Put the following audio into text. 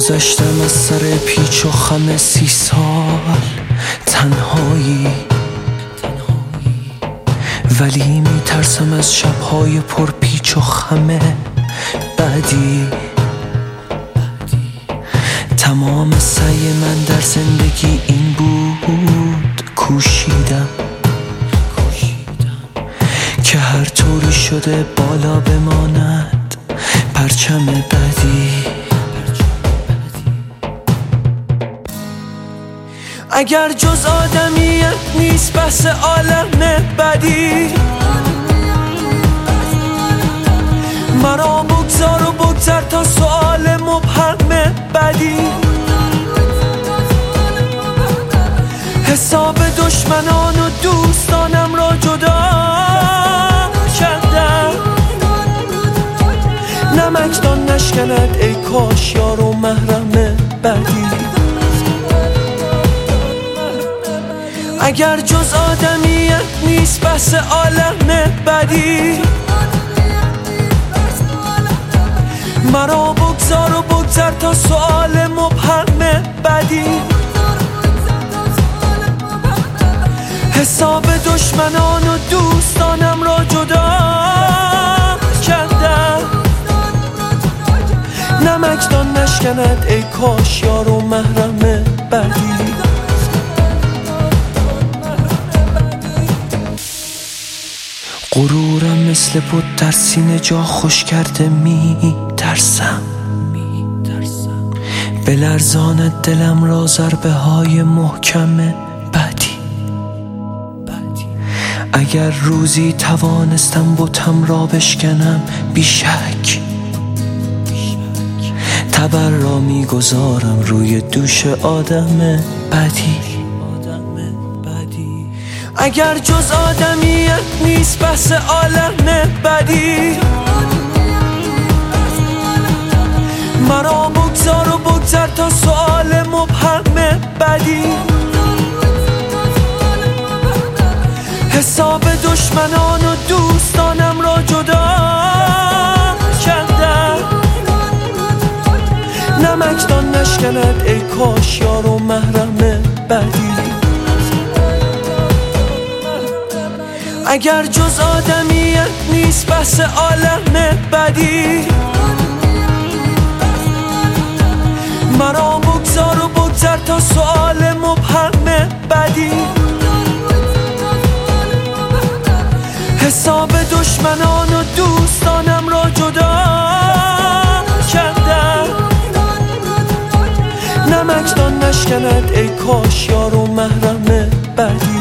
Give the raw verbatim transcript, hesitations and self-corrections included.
گذشتم از سر پیچ و خم سی سال تنهایی، ولی میترسم از شبهای پر پیچ و خم بعدی. تمام سعی من در زندگی این بود، کوشیدم که هر طوری شده بالا بماند پرچم بعدی. اگر جز آدمیت نیست بس عالم بدی، مرا بگذار و بگذر تا سؤال مبهم بدی. حساب دشمنان و دوستانم را جدا کردم، نمکدان نشکند ای کاش یار و محرم بدی. اگر جز آدمیت نیست بس عالم بدی، مرا بگذار و بگذر تا سؤال مبهم بدی. حساب دشمنان و دوستانم را جدا کردم، نمکدان نشکند ای کاش یار و محرم بدی. غرورم مثل بود در سینه جا خوش کرده، می ترسم بلرزاند دلم را ضربه های محکم بعدی. اگر روزی توانستم بتم را بشکنم بیشک، تبر را می گذارم روی دوش آدم بعدی. اگر جز آدمیت نیست بس عالم بدی، مرا بگذار و بگذر تا سؤال مبهم بدی. حساب دشمنان و دوستانم را جدا کردم، نمکدان نشکند ای کاش یار و محرم بدی. اگر جز آدمیت نیست بس عالم بدی، مرا بگذار و بگذر تا سؤال مبهم بدی. حساب دشمنان و دوستانم را جدا کردم، نمکدان نشکند ای کاش یار و محرم بدی.